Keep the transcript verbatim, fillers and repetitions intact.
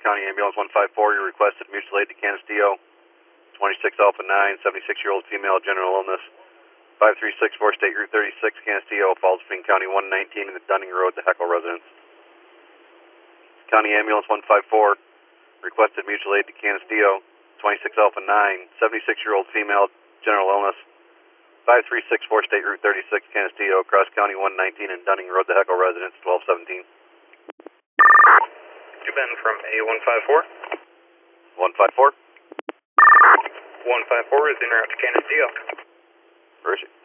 County Ambulance one five four, you requested mutual aid to Canisteo, twenty-six Alpha nine, seventy-six-year-old female, general illness, five three six four State Route thirty-six, Canisteo, falls between County one nineteen and the Dunning Road to Heckle residence. County Ambulance one five four, requested mutual aid to Canisteo, twenty-six Alpha nine, seventy-six-year-old female, general illness, five three six four State Route thirty-six, Canisteo, cross County one nineteen and Dunning Road to Heckle residence, twelve seventeen. You've been from A one five four? one five four. one five four is en route to Canisteo. Where is she?